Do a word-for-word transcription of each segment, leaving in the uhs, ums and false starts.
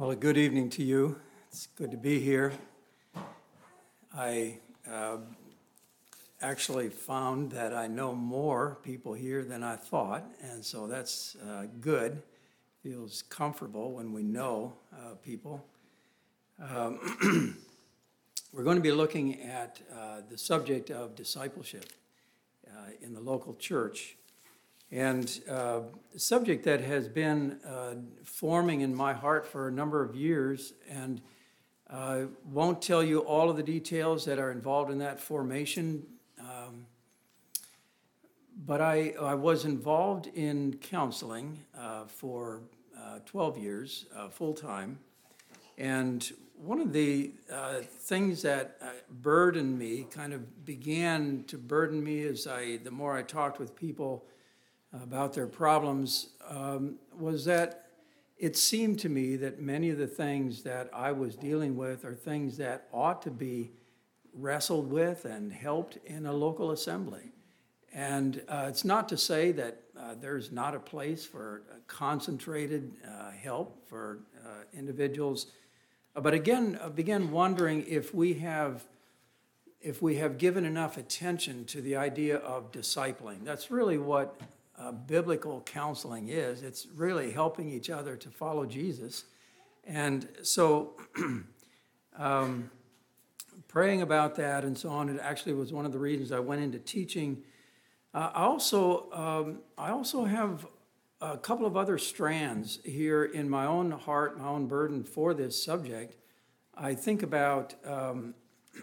Well, a good evening to you. It's good to be here. I uh, actually found that I know more people here than I thought, and so that's uh, good. Feels comfortable when we know uh, people. Um, we're going to be looking at uh, the subject of discipleship uh, in the local church. And uh, a subject that has been uh, forming in my heart for a number of years, and uh, won't tell you all of the details that are involved in that formation. Um, but I, I was involved in counseling uh, for uh, twelve years, uh, full-time. And one of the uh, things that uh, burdened me, kind of began to burden me as I, the more I talked with people about their problems, um, was that it seemed to me that many of the things that I was dealing with are things that ought to be wrestled with and helped in a local assembly. And uh, it's not to say that uh, there's not a place for concentrated uh, help for uh, individuals, but again, I began wondering if we have if we have given enough attention to the idea of discipling. That's really what Uh, biblical counseling is. It's really helping each other to follow Jesus. And so um, praying about that and so on, it actually was one of the reasons I went into teaching. Uh, I also um, I also have a couple of other strands here in my own heart, my own burden for this subject. I think about um,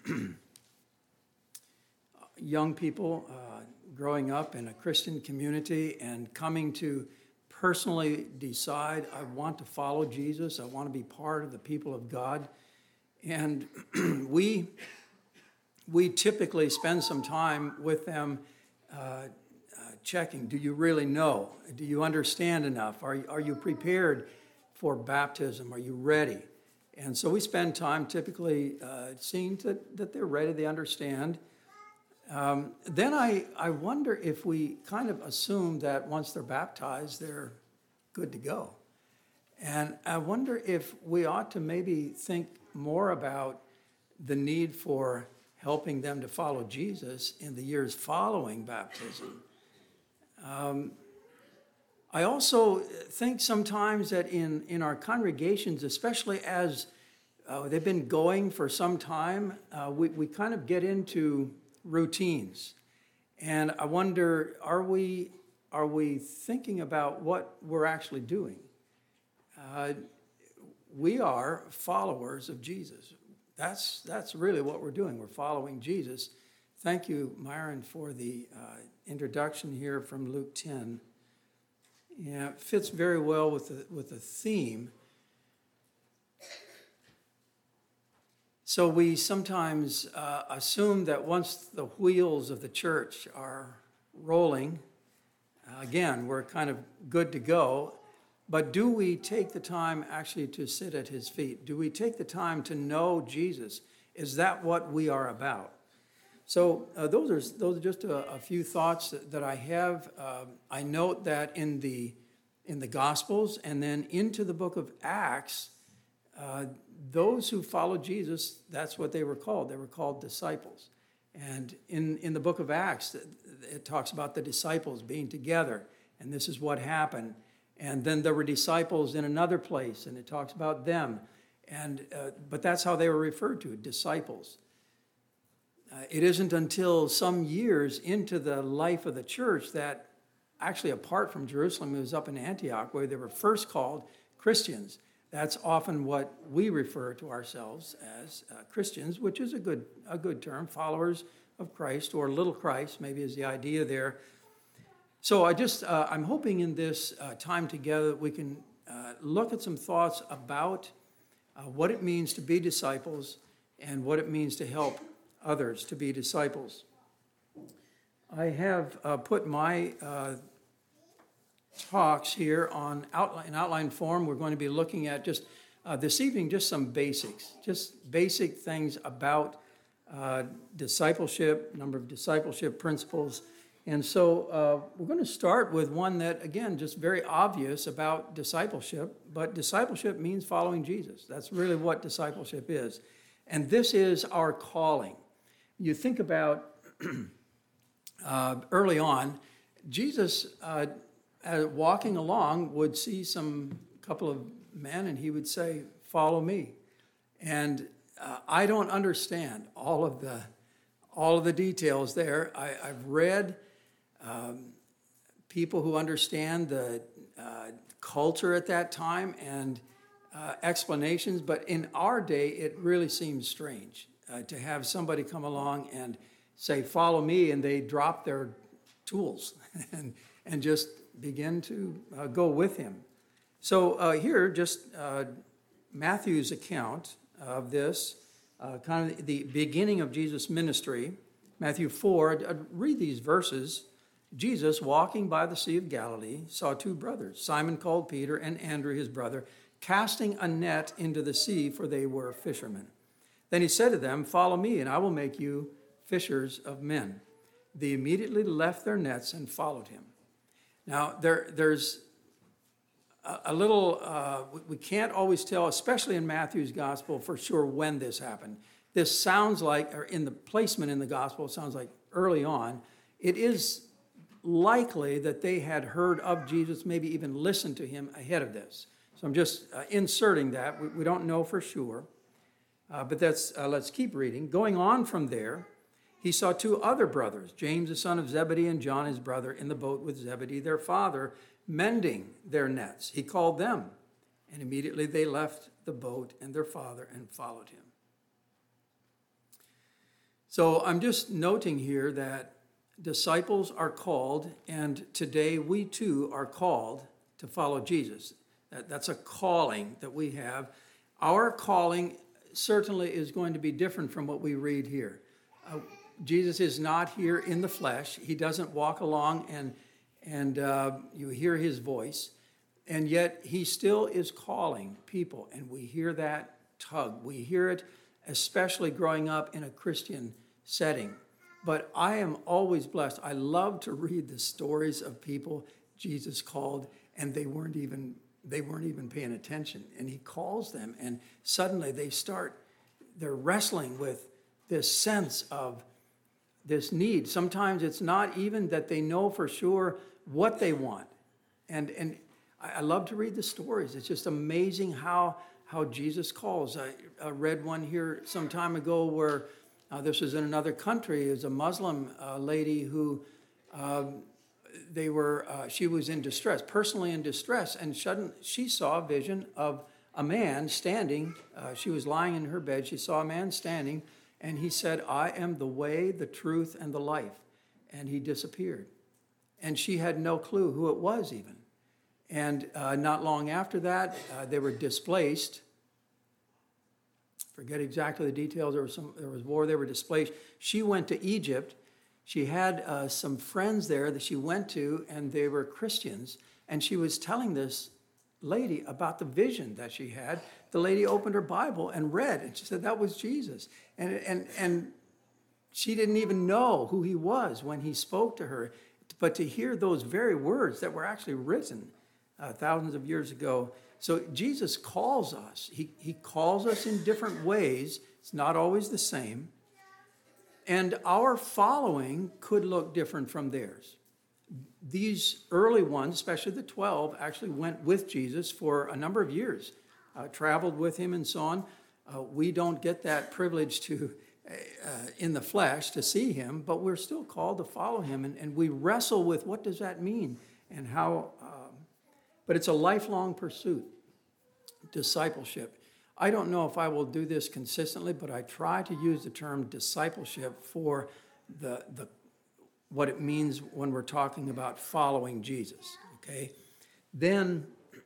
young people uh, growing up in a Christian community and coming to personally decide, I want to follow Jesus, I want to be part of the people of God. And we we typically spend some time with them uh, uh, checking, do you really know? Do you understand enough? Are, are you prepared for baptism? Are you ready? And so we spend time typically uh, seeing to, that they're ready, they understand. Um, then I, I wonder if we kind of assume that once they're baptized, they're good to go. And I wonder if we ought to maybe think more about the need for helping them to follow Jesus in the years following baptism. Um, I also think sometimes that in, in our congregations, especially as uh, they've been going for some time, uh, we, we kind of get into routines. And I wonder, are we are we thinking about what we're actually doing? Uh, we are followers of Jesus. That's that's really what we're doing. We're following Jesus. Thank you, Myron, for the uh, introduction here from Luke ten. Yeah, it fits very well with the with the theme. So we sometimes uh, assume that once the wheels of the church are rolling, uh, again, we're kind of good to go. But do we take the time actually to sit at his feet? Do we take the time to know Jesus? Is that what we are about? So uh, those are those are just a, a few thoughts that, that I have. Uh, I note that in the in the Gospels and then into the book of Acts, uh, those who followed Jesus, that's what they were called. They were called disciples. And in, in the book of Acts, it talks about the disciples being together, and this is what happened. And then there were disciples in another place, and it talks about them. And uh, but that's how they were referred to, disciples. Uh, it isn't until some years into the life of the church that, actually apart from Jerusalem, it was up in Antioch where they were first called Christians. That's often what we refer to ourselves as uh, Christians, which is a good a good term, followers of Christ, or little Christ, maybe is the idea there. So I just, uh, I'm hoping in this uh, time together that we can uh, look at some thoughts about uh, what it means to be disciples and what it means to help others to be disciples. I have uh, put my uh, talks here on outline, in outline form. We're going to be looking at just uh, this evening, just some basics, just basic things about uh, discipleship, number of discipleship principles, And so uh, we're going to start with one that, again, just very obvious about discipleship, but discipleship means following Jesus. That's really what discipleship is. And this is our calling. You think about uh, early on, Jesus, uh, uh, walking along, would see some couple of men, and he would say, "Follow me." And uh, I don't understand all of the all of the details there. I, I've read um, people who understand the uh, culture at that time and uh, explanations, but in our day, it really seems strange uh, to have somebody come along and say, "Follow me," and they drop their tools and, and just begin to uh, go with him. So uh, here, just uh, Matthew's account of this, uh, kind of the beginning of Jesus' ministry, Matthew four, I'd, I'd read these verses. Jesus, walking by the Sea of Galilee, saw two brothers, Simon called Peter and Andrew his brother, casting a net into the sea, for they were fishermen. Then he said to them, "Follow me, and I will make you fishers of men." They immediately left their nets and followed him. Now, there, there's a, a little, uh, we, we can't always tell, especially in Matthew's gospel, for sure when this happened. This sounds like, or in the placement in the gospel, it sounds like early on. It is likely that they had heard of Jesus, maybe even listened to him ahead of this. So I'm just uh, inserting that. We, we don't know for sure. Uh, but that's, uh, let's keep reading. Going on from there, he saw two other brothers, James the son of Zebedee and John his brother, in the boat with Zebedee their father, mending their nets. He called them, and immediately they left the boat and their father and followed him. So I'm just noting here that disciples are called, and today we too are called to follow Jesus. That, that's a calling that we have. Our calling certainly is going to be different from what we read here. Uh, Jesus is not here in the flesh. He doesn't walk along and, and uh, you hear his voice, and yet he still is calling people, and we hear that tug. We hear it especially growing up in a Christian setting. But I am always blessed. I love to read the stories of people Jesus called, and they weren't even they weren't even paying attention. And he calls them, and suddenly they start, they're wrestling with this sense of this need. Sometimes it's not even that they know for sure what they want. And and I love to read the stories. It's just amazing how, how Jesus calls. I, I read one here some time ago where Uh, this was in another country. It was a Muslim uh, lady who um, they were. Uh, she was in distress, personally in distress, and suddenly she saw a vision of a man standing. Uh, she was lying in her bed. She saw a man standing, and he said, "I am the way, the truth, and the life." And he disappeared, and she had no clue who it was even. And uh, not long after that, uh, they were displaced. Forget exactly the details. There was some. There was war. They were displaced. She went to Egypt. She had uh, some friends there that she went to, and they were Christians. And she was telling this lady about the vision that she had. The lady opened her Bible and read, and she said that was Jesus. And and and she didn't even know who he was when he spoke to her. But to hear those very words that were actually written uh, thousands of years ago. So Jesus calls us. He, he calls us in different ways. It's not always the same. And our following could look different from theirs. These early ones, especially the twelve, actually went with Jesus for a number of years, uh, traveled with him and so on. Uh, we don't get that privilege to, uh, in the flesh, to see him, but we're still called to follow him. And, and we wrestle with what does that mean and how... Uh, But it's a lifelong pursuit, discipleship. I don't know if I will do this consistently, but I try to use the term discipleship for the, the what it means when we're talking about following Jesus, okay? Then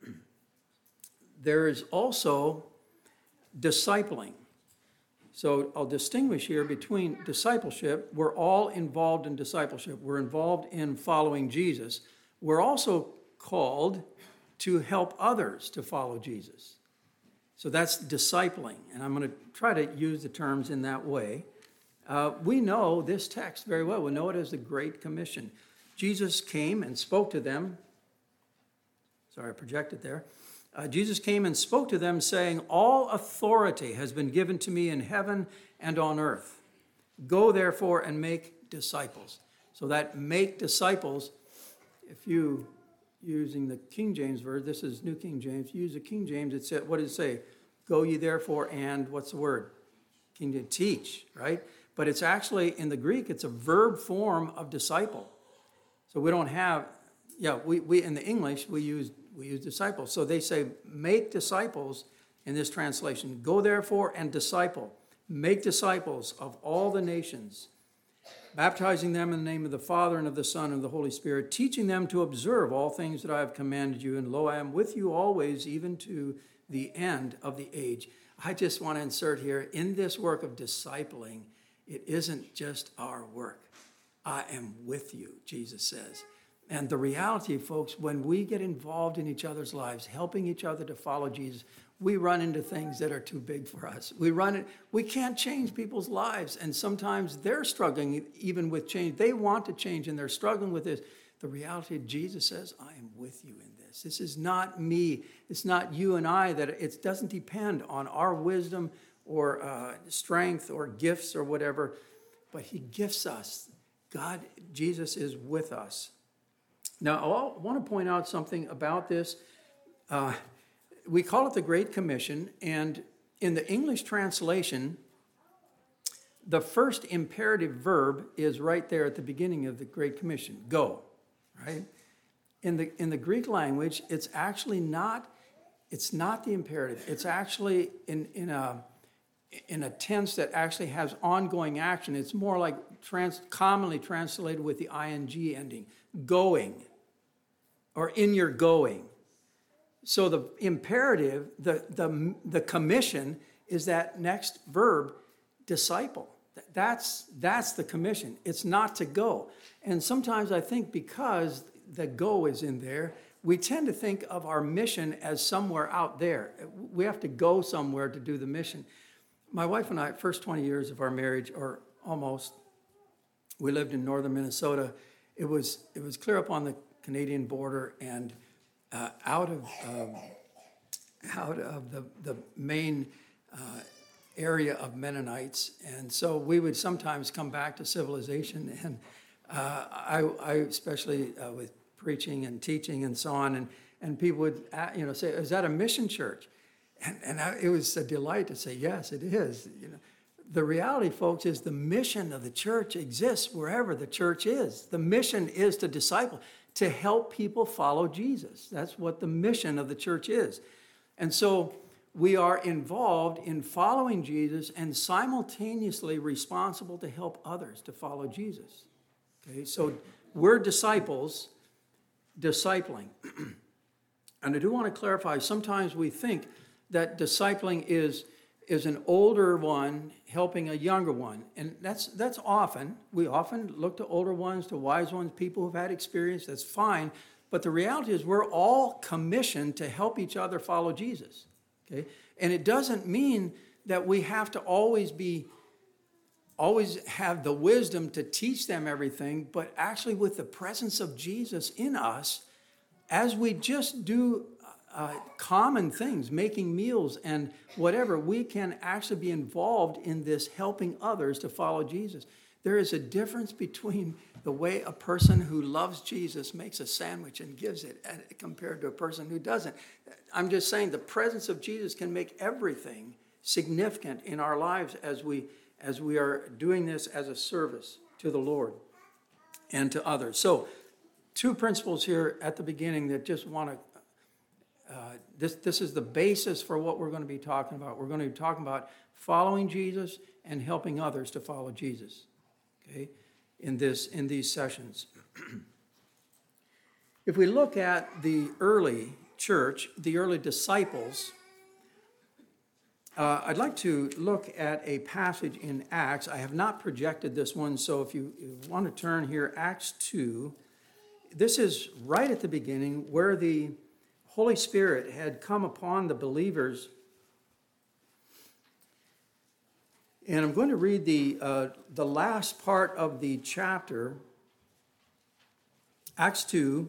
there is also discipling. So I'll distinguish here between discipleship. We're all involved in discipleship. We're involved in following Jesus. We're also called to help others to follow Jesus. So that's discipling, and I'm going to try to use the terms in that way. Uh, we know this text very well. We know it as the Great Commission. Jesus came and spoke to them. Sorry, I projected there. Uh, Jesus came and spoke to them, saying, all authority has been given to me in heaven and on earth. Go, therefore, and make disciples. So that make disciples, if you, using the King James version, this is New King James, use the King James, it said, what does it say? Go ye therefore and, what's the word? King James, teach, right? But it's actually, in the Greek, it's a verb form of disciple. So we don't have, yeah, we, we in the English, we use we use disciples. So they say, make disciples in this translation. Go therefore and disciple. Make disciples of all the nations, baptizing them in the name of the Father and of the Son and of the Holy Spirit, teaching them to observe all things that I have commanded you. And lo, I am with you always, even to the end of the age. I just want to insert here, in this work of discipling, it isn't just our work. I am with you, Jesus says. And the reality, folks, when we get involved in each other's lives, helping each other to follow Jesus, we run into things that are too big for us. We run it, we can't change people's lives. And sometimes they're struggling even with change. They want to change and they're struggling with this. The reality, Jesus says, I am with you in this. This is not me. It's not you and I. That it doesn't depend on our wisdom or uh, strength or gifts or whatever, but he gifts us. God, Jesus is with us. Now, I want to point out something about this. Uh, we call it the Great Commission, and in the English translation, the first imperative verb is right there at the beginning of the Great Commission, go, right? In the in the Greek language, it's actually not, it's not the imperative. It's actually in, in a in a tense that actually has ongoing action. It's more like trans, commonly translated with the ing ending, going, or in your going. So the imperative, the, the, the commission is that next verb, disciple. That's, that's the commission. It's not to go. And sometimes I think because the go is in there, we tend to think of our mission as somewhere out there. We have to go somewhere to do the mission. My wife and I, first twenty years of our marriage, or almost, we lived in northern Minnesota. It was, it was clear up on the Canadian border and uh, out of um, out of the, the main uh, area of Mennonites. And so we would sometimes come back to civilization. And uh, I, I especially uh, with preaching and teaching and so on, and, and people would uh, you know say, is that a mission church? And, and I, it was a delight to say, yes, it is. You know, the reality, folks, is the mission of the church exists wherever the church is. The mission is to disciple, to help people follow Jesus. That's what the mission of the church is. And so we are involved in following Jesus and simultaneously responsible to help others to follow Jesus. Okay, so we're disciples, discipling. And I do want to clarify, sometimes we think that discipling is, is an older one helping a younger one. And that's that's often, we often look to older ones, to wise ones, people who've had experience, that's fine. But the reality is we're all commissioned to help each other follow Jesus. Okay? And it doesn't mean that we have to always be, always have the wisdom to teach them everything, but actually with the presence of Jesus in us, as we just do Uh, common things, making meals and whatever, we can actually be involved in this helping others to follow Jesus. There is a difference between the way a person who loves Jesus makes a sandwich and gives it compared to a person who doesn't. I'm just saying the presence of Jesus can make everything significant in our lives as we, as we are doing this as a service to the Lord and to others. So two principles here at the beginning that just want to Uh, this, this is the basis for what we're going to be talking about. We're going to be talking about following Jesus and helping others to follow Jesus, okay, in, this, in these sessions. If we look at the early church, the early disciples, uh, I'd like to look at a passage in Acts. I have not projected this one, so if you, you want to turn here, Acts two. This is right at the beginning where the Holy Spirit had come upon the believers. And I'm going to read the, uh, the last part of the chapter. Acts two.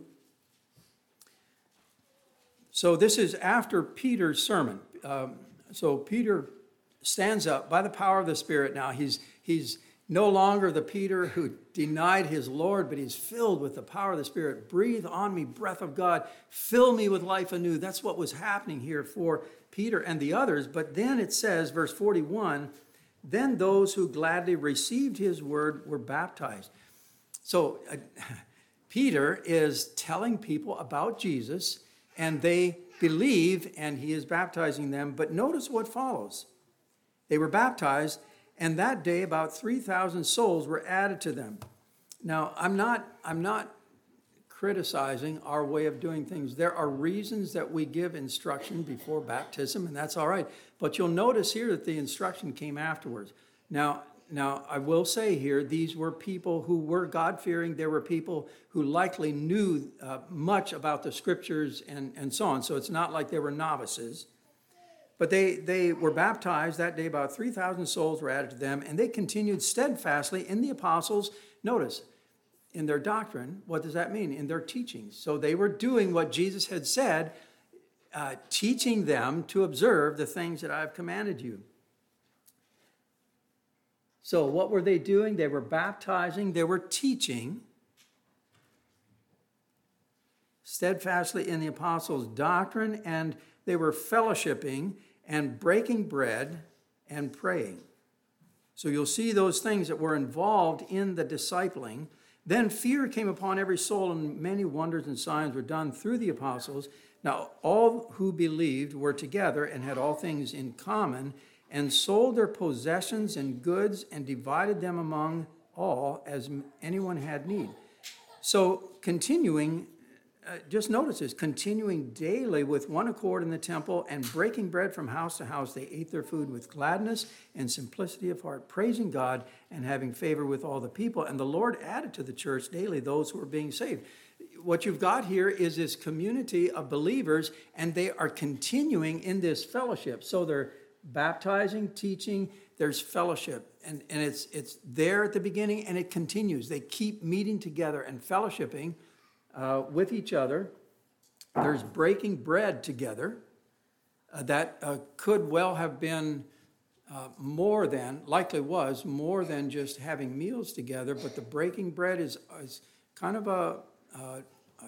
So this is after Peter's sermon. Um, so Peter stands up by the power of the Spirit now. He's, he's no longer the Peter who denied his Lord, but he's filled with the power of the Spirit. Breathe on me, breath of God. Fill me with life anew. That's what was happening here for Peter and the others. But then it says, verse forty-one, then those who gladly received his word were baptized. So uh, Peter is telling people about Jesus, and they believe, and he is baptizing them. But notice what follows. They were baptized, and that day about three thousand souls were added to them. Now, I'm not, I'm not criticizing our way of doing things. There are reasons that we give instruction before baptism, and that's all right. But you'll notice here that the instruction came afterwards. Now, now I will say here, these were people who were God-fearing. There were people who likely knew uh, much about the scriptures and, and so on. So it's not like they were novices. But they, they were baptized that day. About three thousand souls were added to them, and they continued steadfastly in the apostles. Notice, in their doctrine. What does that mean? In their teachings. So they were doing what Jesus had said, uh, teaching them to observe the things that I've commanded you. So what were they doing? They were baptizing. They were teaching steadfastly in the apostles' doctrine, and they were fellowshipping and breaking bread and praying. So you'll see those things that were involved in the discipling. Then fear came upon every soul, and many wonders and signs were done through the apostles. Now all who believed were together and had all things in common, and sold their possessions and goods and divided them among all as anyone had need. So continuing, uh, just notice this, continuing daily with one accord in the temple and breaking bread from house to house, they ate their food with gladness and simplicity of heart, praising God and having favor with all the people. And the Lord added to the church daily those who were being saved. What you've got here is this community of believers, and they are continuing in this fellowship. So they're baptizing, teaching, there's fellowship. And, and it's, it's there at the beginning, and it continues. They keep meeting together and fellowshipping Uh, with each other. There's breaking bread together. Uh, that uh, could well have been uh, more than, likely was, more than just having meals together, but the breaking bread is, is kind of a, a, a,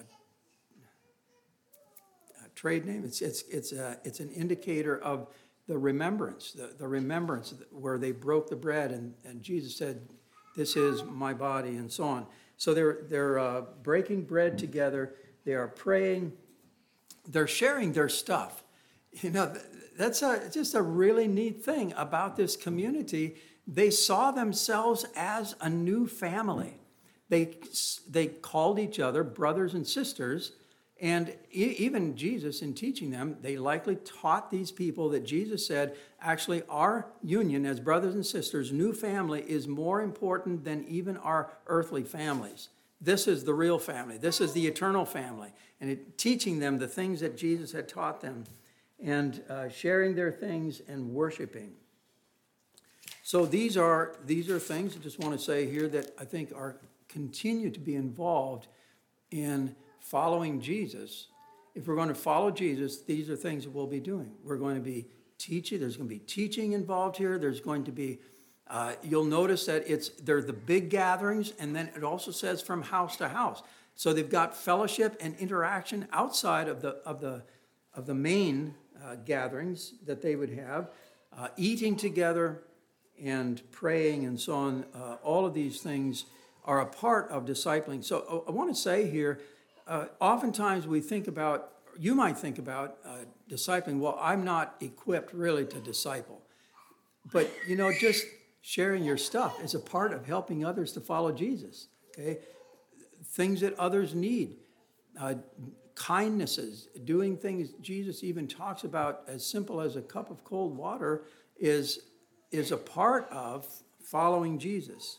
a trade name. It's, it's, it's, a, it's an indicator of the remembrance, the, the remembrance where they broke the bread, and, and Jesus said, this is my body, and so on. So they're, they're uh, breaking bread together. They are praying. They're sharing their stuff. You know, that's a, just a really neat thing about this community. They saw themselves as a new family. They, they called each other brothers and sisters. And even Jesus, in teaching them, they likely taught these people that Jesus said, actually, our union as brothers and sisters, new family, is more important than even our earthly families. This is the real family. This is the eternal family. And it, teaching them the things that Jesus had taught them, and uh, sharing their things and worshiping. So these are, these are things I just want to say here that I think are continue to be involved in following Jesus. If we're going to follow Jesus, these are things that we'll be doing. We're going to be teaching. There's going to be teaching involved here. There's going to be, uh, you'll notice that it's they're the big gatherings, and then it also says from house to house. So they've got fellowship and interaction outside of the of the of the main uh, gatherings that they would have, uh, eating together and praying and so on. Uh, all of these things are a part of discipling. So uh, I want to say here, Uh, oftentimes we think about, you might think about uh, discipling, well, I'm not equipped really to disciple. But, you know, just sharing your stuff is a part of helping others to follow Jesus, okay? Things that others need, uh, kindnesses, doing things Jesus even talks about as simple as a cup of cold water is, is a part of following Jesus.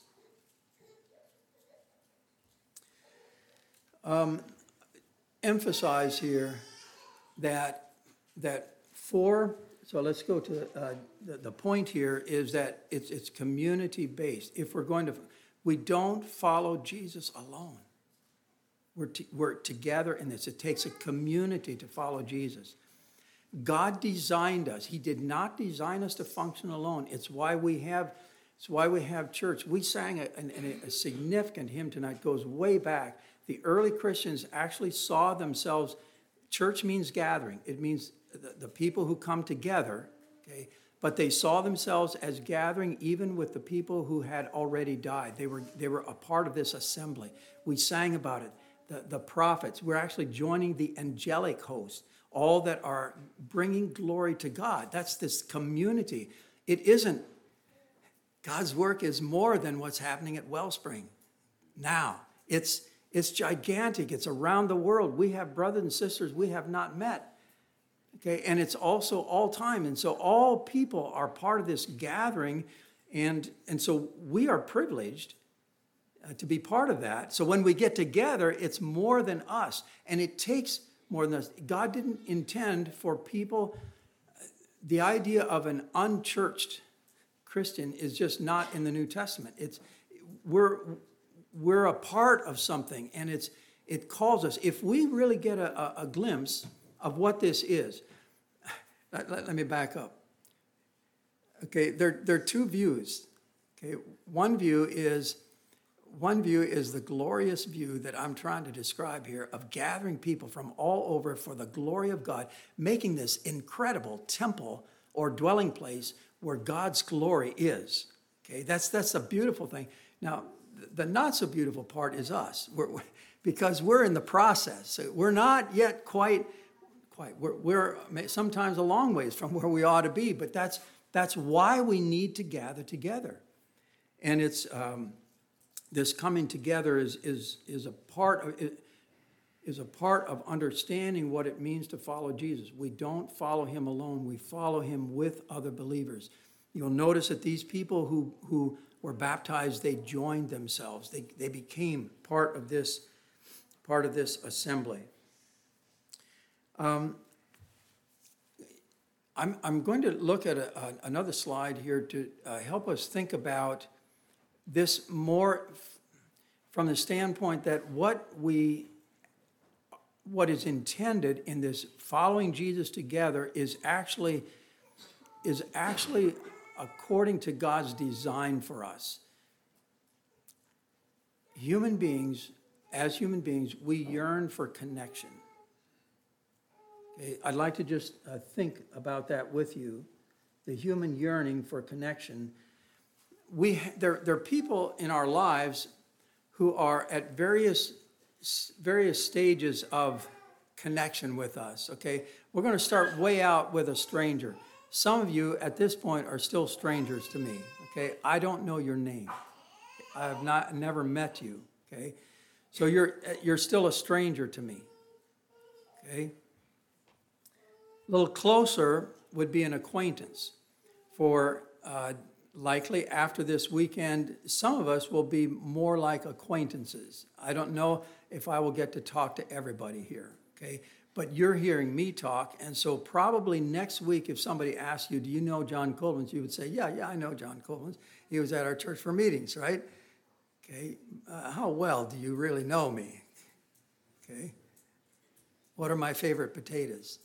Um, emphasize here that that for so let's go to uh, the, the point here is that it's it's community based. If we're going to, we don't follow Jesus alone. We're, to, we're together in this. It takes a community to follow Jesus. God designed us. He did not design us to function alone. It's why we have, it's why we have church. We sang a, a, a significant hymn tonight, goes way back. The early Christians actually saw themselves, church means gathering. It means the, the people who come together, okay? But they saw themselves as gathering even with the people who had already died. They were, they were a part of this assembly. We sang about it. The, the prophets, we're actually joining the angelic host, all that are bringing glory to God. That's this community. It isn't, God's work is more than what's happening at Wellspring now. It's, it's gigantic. It's around the world. We have brothers and sisters we have not met. Okay, and it's also all time. And so all people are part of this gathering. And, and so we are privileged uh, to be part of that. So when we get together, it's more than us. And it takes more than us. God didn't intend for people, the idea of an unchurched Christian is just not in the New Testament. It's we're we're a part of something, and it's it calls us. If we really get a, a, a glimpse of what this is, let, let, let me back up. Okay, there, there are two views. Okay, one view is One view is the glorious view that I'm trying to describe here of gathering people from all over for the glory of God, making this incredible temple or dwelling place where God's glory is. Okay, that's that's a beautiful thing. Now, the not so beautiful part is us, we're, we're, because we're in the process. We're not yet quite, quite. We're, we're sometimes a long ways from where we ought to be, but that's that's why we need to gather together, and it's. Um, This coming together is, is, is, a part of, is a part of understanding what it means to follow Jesus. We don't follow him alone. We follow him with other believers. You'll notice that these people who, who were baptized, they joined themselves. They, they became part of this, part of this assembly. Um, I'm, I'm going to look at a, a, another slide here to uh, help us think about this more from the standpoint that what we, what is intended in this following Jesus together is actually, is actually according to God's design for us. Human beings, as human beings, we yearn for connection. Okay, I'd like to just uh, think about that with you, the human yearning for connection. We, there, there are people in our lives who are at various, various stages of connection with us, okay? We're going to start way out with a stranger. Some of you at this point are still strangers to me, okay? I don't know your name. I have not, never met you, okay? So you're, you're still a stranger to me, okay? A little closer would be an acquaintance. For uh, likely after this weekend, some of us will be more like acquaintances. I don't know if I will get to talk to everybody here, okay? But you're hearing me talk, and so probably next week if somebody asks you, do you know John Colvins? You would say, yeah, yeah, I know John Colvins. He was at our church for meetings, right? Okay, uh, how well do you really know me? Okay, what are my favorite potatoes?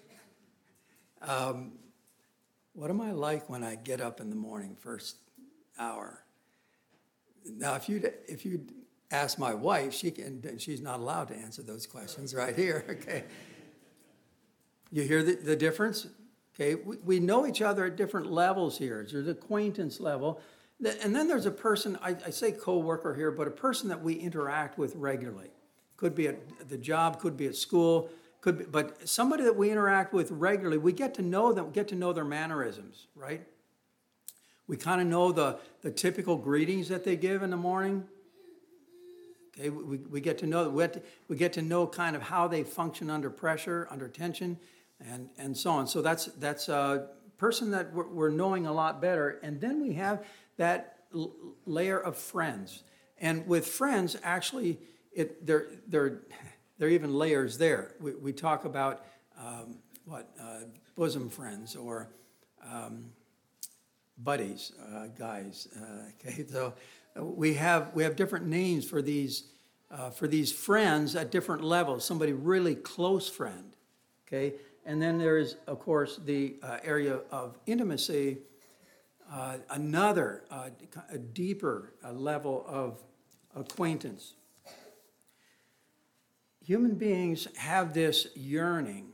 Um, What am I like when I get up in the morning, first hour? Now, if you if you ask my wife, she can. She's not allowed to answer those questions right here. Okay. You hear the, the difference? Okay. We, we know each other at different levels here. There's acquaintance level, and then there's a person. I, I say coworker here, but a person that we interact with regularly. Could be at the job. Could be at school. Could be, but somebody that we interact with regularly, we get to know them, get to know their mannerisms, right? We kind of know the, the typical greetings that they give in the morning. Okay, we, we get to know we get to, we get to know kind of how they function under pressure, under tension, and, and so on. So that's that's a person that we're, we're knowing a lot better. And then we have that l- layer of friends. And with friends, actually, it they're they're There are even layers there. We, we talk about um, what uh, bosom friends or um, buddies, uh, guys. Uh, okay, so we have we have different names for these uh, for these friends at different levels, somebody really close friend, okay? And then there is, of course, the uh, area of intimacy, uh, another, uh, a deeper uh, level of acquaintance. Human beings have this yearning.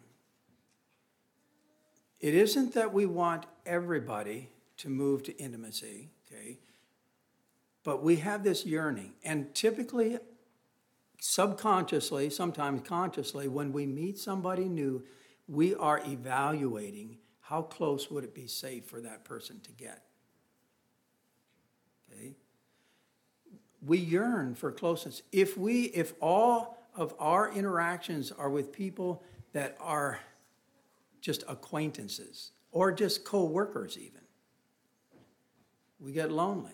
It isn't that we want everybody to move to intimacy, okay? But we have this yearning. And typically, subconsciously, sometimes consciously, when we meet somebody new, we are evaluating how close would it be safe for that person to get. Okay? We yearn for closeness. If we, if all of our interactions are with people that are just acquaintances or just co-workers even, we get lonely.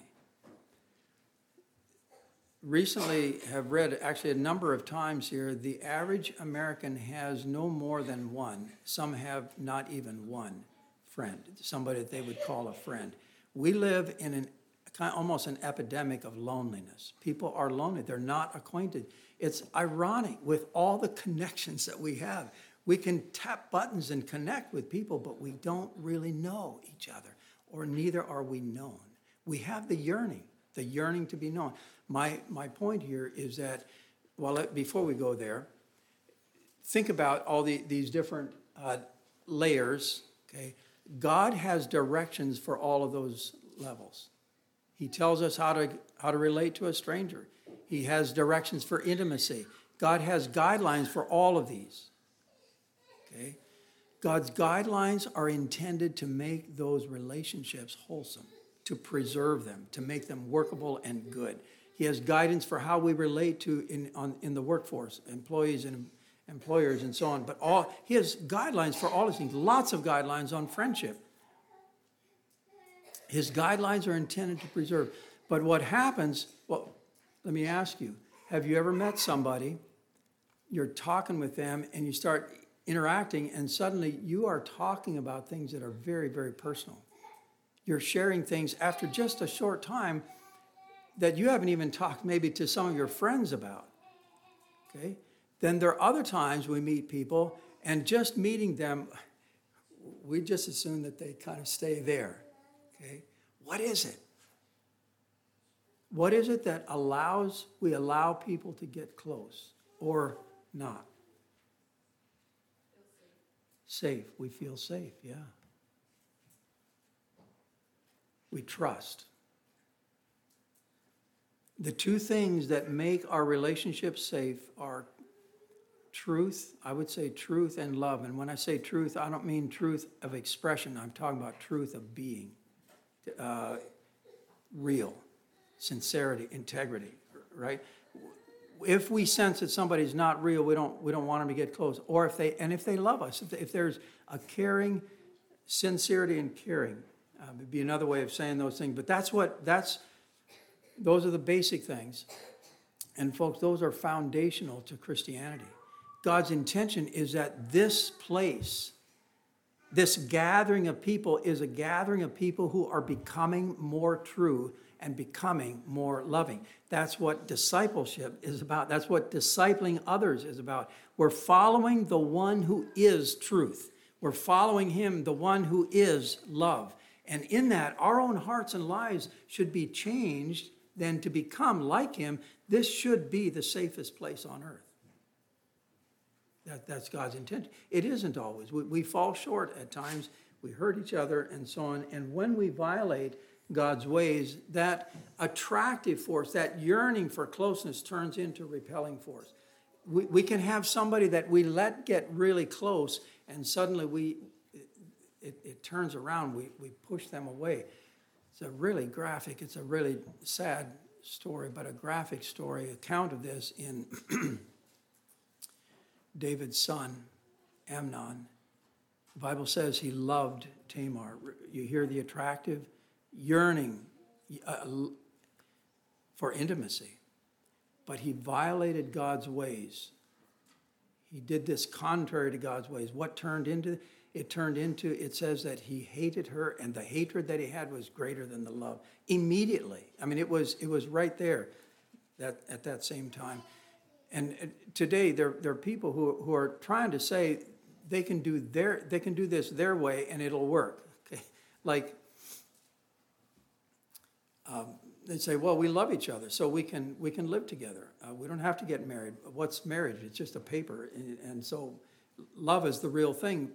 Recently have read actually a number of times here, the average American has no more than one. Some have not even one friend, somebody that they would call a friend. We live in an kind of almost an epidemic of loneliness. People are lonely. They're not acquainted. It's ironic with all the connections that we have. We can tap buttons and connect with people, but we don't really know each other, or neither are we known. We have the yearning, the yearning to be known. My, my point here is that, well, let, before we go there, think about all the, these different uh, layers, okay? God has directions for all of those levels. He tells us how to, how to relate to a stranger. He has directions for intimacy. God has guidelines for all of these, okay? God's guidelines are intended to make those relationships wholesome, to preserve them, to make them workable and good. He has guidance for how we relate to in, on, in the workforce, employees and employers and so on. But all he has guidelines for all these things, lots of guidelines on friendship. His guidelines are intended to preserve. But what happens, well, let me ask you, have you ever met somebody, you're talking with them, and you start interacting, and suddenly you are talking about things that are very, very personal. You're sharing things after just a short time that you haven't even talked maybe to some of your friends about, okay? Then there are other times we meet people, and just meeting them, we just assume that they kind of stay there, okay? What is it? What is it that allows, we allow people to get close or not? Safe. We feel safe, yeah. We trust. The two things that make our relationships safe are truth, I would say truth and love. And when I say truth, I don't mean truth of expression. I'm talking about truth of being. Uh, real, sincerity, integrity, right? If we sense that somebody's not real, we don't we don't want them to get close. Or if they and if they love us, if, if there's a caring, sincerity and caring, uh, would be another way of saying those things. But that's what that's. Those are the basic things. And folks, those are foundational to Christianity. God's intention is that this place, this gathering of people is a gathering of people who are becoming more true and becoming more loving. That's what discipleship is about. That's what discipling others is about. We're following the one who is truth. We're following him, the one who is love. And in that, our own hearts and lives should be changed then to become like him. This should be the safest place on earth. That, that's God's intention. It isn't always. We, we fall short at times. We hurt each other and so on. And when we violate God's ways, that attractive force, that yearning for closeness turns into repelling force. We, we can have somebody that we let get really close, and suddenly we it, it turns around. We, we push them away. It's a really graphic, it's a really sad story, but a graphic story, account of this in David's son, Amnon. The Bible says he loved Tamar. You hear the attractive yearning uh, for intimacy, but he violated God's ways. He did this contrary to God's ways. What turned into It turned into, it says that he hated her, and the hatred that he had was greater than the love. Immediately. I mean, it was it was right there that, at that same time. And uh, today there, there are people who, who are trying to say they can do their they can do this their way and it'll work. Okay, like um, they say, well, we love each other, so we can we can live together. Uh, we don't have to get married. What's marriage? It's just a paper, and, and so love is the real thing.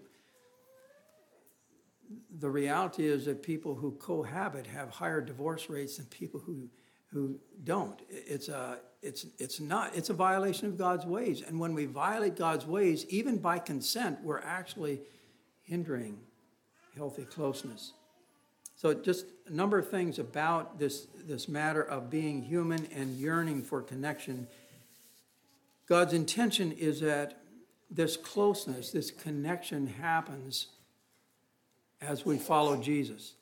The reality is that people who cohabit have higher divorce rates than people who who don't. It's a it's it's not it's a violation of God's ways. And when we violate God's ways, even by consent, we're actually hindering healthy closeness. So just a number of things about this this matter of being human and yearning for connection. God's intention is that this closeness, this connection happens as we follow Jesus.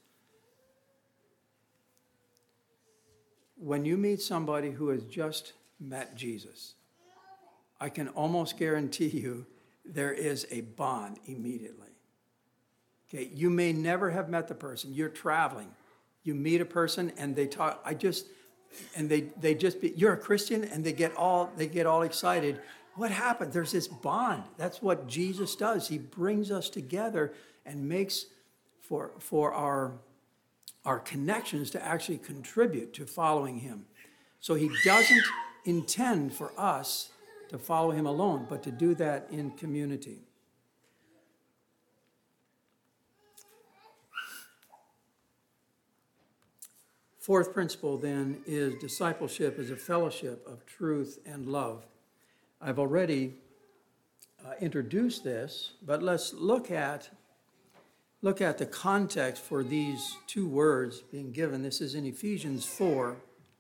When you meet somebody who has just met Jesus, I can almost guarantee you there is a bond immediately. Okay, you may never have met the person. You're traveling. You meet a person and they talk, I just, and they they just be, you're a Christian, and they get all they get all excited. What happened? There's this bond. That's what Jesus does. He brings us together and makes for for our our connections to actually contribute to following him. So he doesn't intend for us to follow him alone, but to do that in community. Fourth principle, then, is discipleship is a fellowship of truth and love. I've already uh, introduced this, but let's look at look at the context for these two words being given. This is in Ephesians four.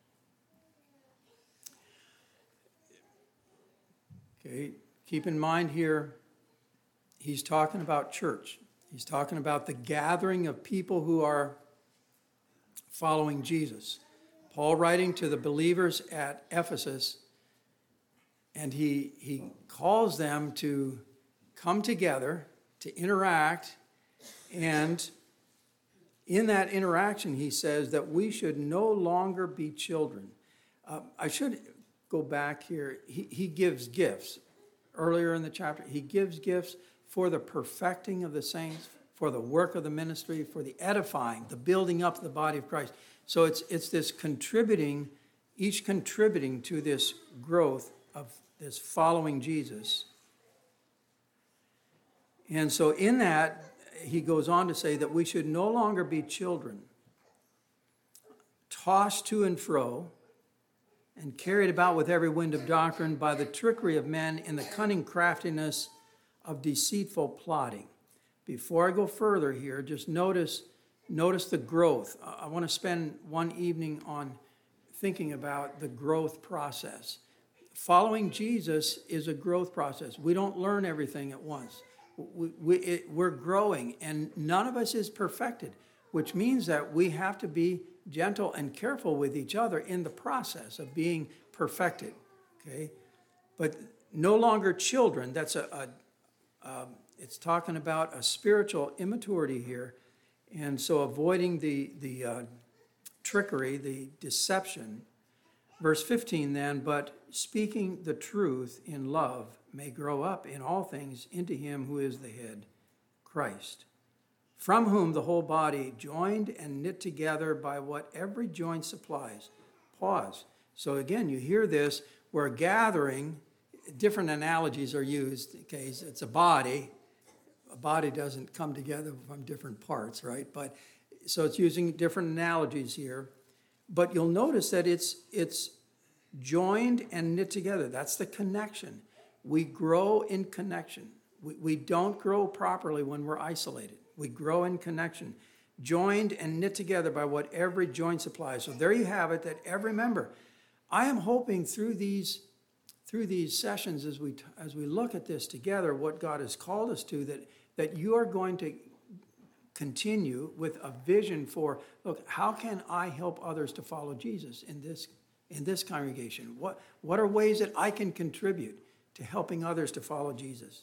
Okay, keep in mind here, he's talking about church. He's talking about the gathering of people who are following Jesus. Paul writing to the believers at Ephesus, and he, he calls them to come together, to interact, and in that interaction, he says that we should no longer be children. Uh, I should go back here. He, he gives gifts. Earlier in the chapter, he gives gifts for the perfecting of the saints, for the work of the ministry, for the edifying, the building up of the body of Christ. So it's it's this contributing, each contributing to this growth of this following Jesus. And so in that, he goes on to say that we should no longer be children, tossed to and fro, and carried about with every wind of doctrine by the trickery of men in the cunning craftiness of deceitful plotting. Before I go further here, just notice, notice the growth. I want to spend one evening on thinking about the growth process. Following Jesus is a growth process. We don't learn everything at once. We, we, it, we're growing, and none of us is perfected, which means that we have to be gentle and careful with each other in the process of being perfected, okay? But no longer children. That's a, a um, it's talking about a spiritual immaturity here, and so avoiding the, the uh, trickery, the deception. Verse fifteen then, but speaking the truth in love may grow up in all things into him who is the head, Christ, from whom the whole body, joined and knit together by what every joint supplies. Pause. So again, you hear this, we're gathering, different analogies are used. Okay, it's a body. A body doesn't come together from different parts, right? But so it's using different analogies here. But you'll notice that it's it's joined and knit together. That's the connection. We grow in connection. We, we don't grow properly when we're isolated. We grow in connection, joined and knit together by what every joint supplies. So there you have it, that every member. I am hoping through these through these sessions, as we as we look at this together, what God has called us to, that that you are going to continue with a vision for, look, how can I help others to follow Jesus in this in this congregation? What what are ways that I can contribute to helping others to follow Jesus?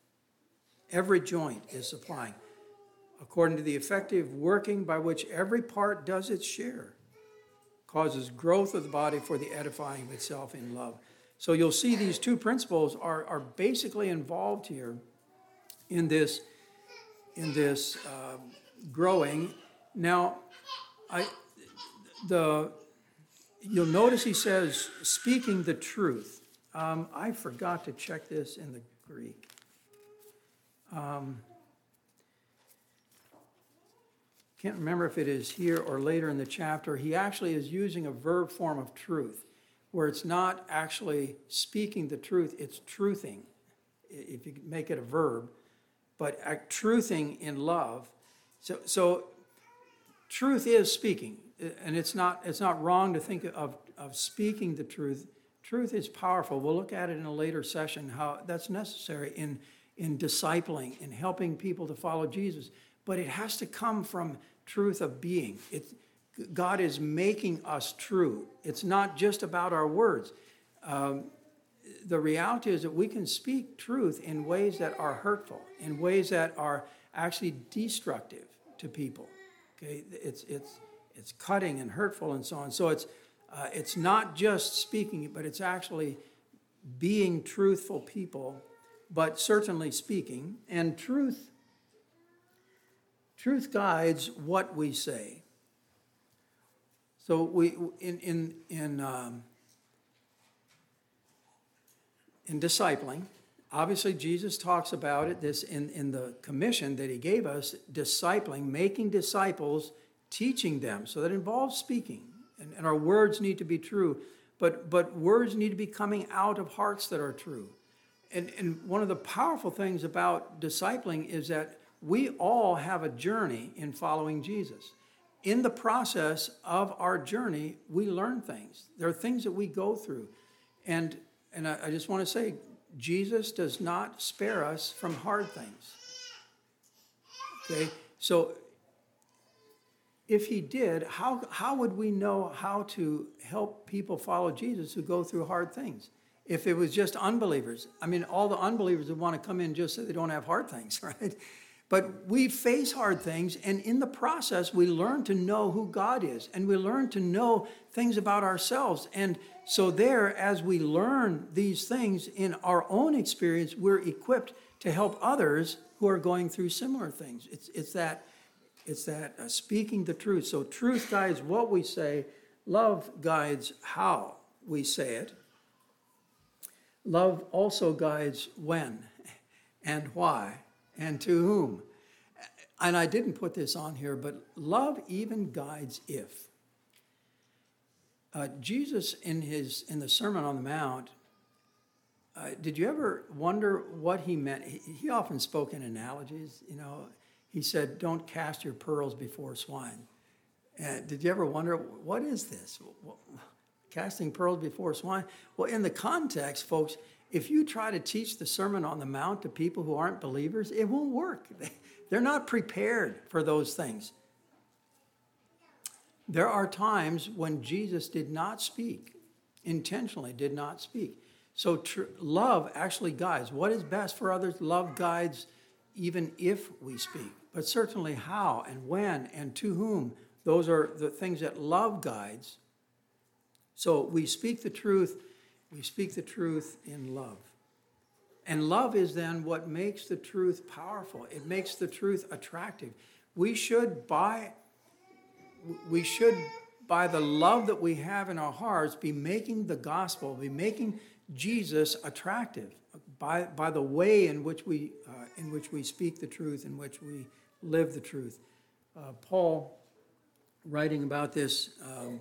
Every joint is supplying, according to the effective working by which every part does its share, causes growth of the body for the edifying of itself in love. So you'll see these two principles are, are basically involved here in this, in this uh, growing. Now, I, the, you'll notice he says, speaking the truth. Um, I forgot to check this in the Greek. Um, can't remember if it is here or later in the chapter. He actually is using a verb form of truth, where it's not actually speaking the truth, it's truthing, if you make it a verb, but truthing in love. So, so truth is speaking, and it's not, it's not wrong to think of, of speaking the truth. Truth is powerful. We'll look at it in a later session, how that's necessary in, in discipling, in helping people to follow Jesus. But it has to come from truth of being. It's, God is making us true. It's not just about our words. Um, the reality is that we can speak truth in ways that are hurtful, in ways that are actually destructive to people. Okay, it's it's it's cutting and hurtful and so on. So it's uh, it's not just speaking, but it's actually being truthful people, but certainly speaking. And truth truth guides what we say. So we in in in um, in discipling, obviously Jesus talks about it. This in in the commission that he gave us, discipling, making disciples, teaching them. So that involves speaking, and, and our words need to be true. But but words need to be coming out of hearts that are true. And and one of the powerful things about discipling is that we all have a journey in following Jesus. In the process of our journey, we learn things. There are things that we go through. And, and I, I just want to say, Jesus does not spare us from hard things. Okay? So if he did, how, how would we know how to help people follow Jesus who go through hard things? If it was just unbelievers. I mean, all the unbelievers would want to come in just so they don't have hard things, right? But we face hard things, and in the process, we learn to know who God is, and we learn to know things about ourselves. And so there, as we learn these things in our own experience, we're equipped to help others who are going through similar things. It's, it's that, it's that uh, speaking the truth. So truth guides what we say. Love guides how we say it. Love also guides when and why. And to whom? And I didn't put this on here, but love even guides if. Uh, Jesus, in his in the Sermon on the Mount, uh, did you ever wonder what he meant? He, he often spoke in analogies. You know, he said, "Don't cast your pearls before swine." And did you ever wonder, what is this? What, casting pearls before swine? Well, in the context, folks, if you try to teach the Sermon on the Mount to people who aren't believers, it won't work. They're not prepared for those things. There are times when Jesus did not speak, intentionally did not speak. So tr- love actually guides. What is best for others? Love guides even if we speak. But certainly how and when and to whom, those are the things that love guides. So we speak the truth. We speak the truth in love. And love is then what makes the truth powerful. It makes the truth attractive. We should, by, we should, by the love that we have in our hearts, be making the gospel, be making Jesus attractive by, by the way in which we, uh, in which we speak the truth, in which we live the truth. Uh, Paul, writing about this um,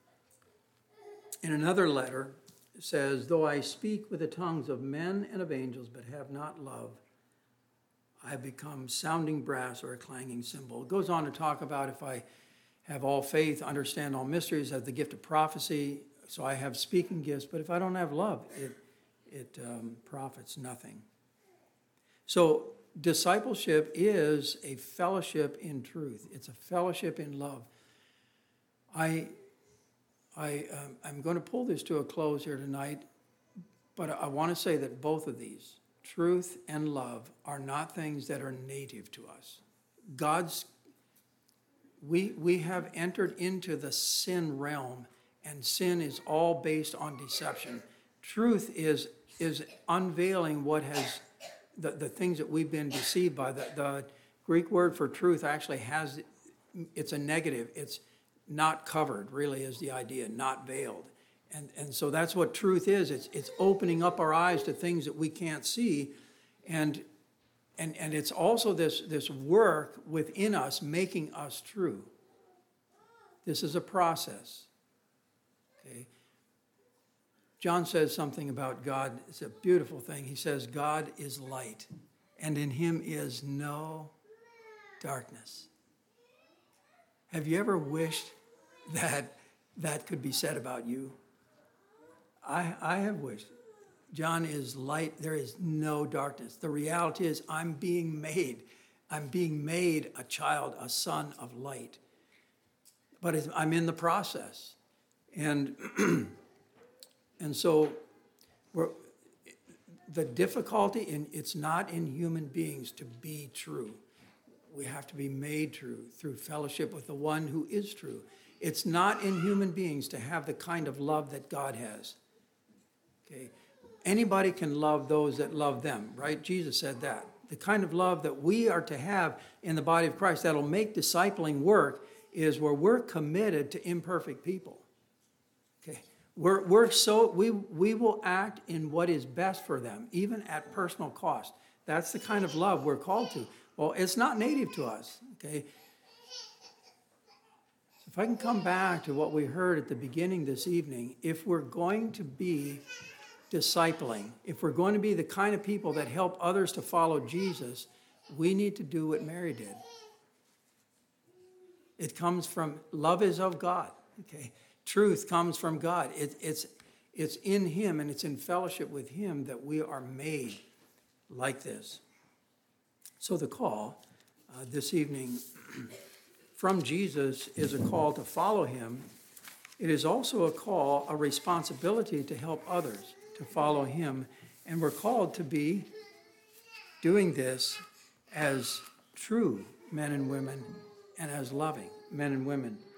in another letter, says, though I speak with the tongues of men and of angels, but have not love, I become sounding brass or a clanging cymbal. It goes on to talk about if I have all faith, understand all mysteries, have the gift of prophecy, so I have speaking gifts, but if I don't have love, it, it um, profits nothing. So discipleship is a fellowship in truth. It's a fellowship in love. I... I, um, I'm going to pull this to a close here tonight, but I want to say that both of these, truth and love, are not things that are native to us. God's, we, we have entered into the sin realm, and sin is all based on deception. truth is, is unveiling what has, the, the things that we've been deceived by. The, the Greek word for truth actually has, it's a negative. It's not covered, really, is the idea, not veiled. And, and so that's what truth is. It's, it's opening up our eyes to things that we can't see. And, and, and it's also this, this work within us making us true. This is a process. Okay. John says something about God. It's a beautiful thing. He says, God is light, and in him is no darkness. Have you ever wished that that could be said about you? I, I have wished. John is light. There is no darkness. The reality is I'm being made. I'm being made a child, a son of light. But it's, I'm in the process. And, and so we're, the difficulty, in it's not in human beings to be true. We have to be made true through fellowship with the one who is true. It's not in human beings to have the kind of love that God has. Okay. Anybody can love those that love them, right? Jesus said that. The kind of love that we are to have in the body of Christ that'll make discipling work is where we're committed to imperfect people. Okay. We're, we're so, we, we will act in what is best for them, even at personal cost. That's the kind of love we're called to. Well, it's not native to us, okay? If I can come back to what we heard at the beginning this evening, if we're going to be discipling, if we're going to be the kind of people that help others to follow Jesus, we need to do what Mary did. It comes from, love is of God, okay? Truth comes from God. It, it's, it's in him and it's in fellowship with him that we are made like this. So the call uh, this evening from Jesus is a call to follow him. It is also a call, a responsibility to help others to follow him. And we're called to be doing this as true men and women and as loving men and women.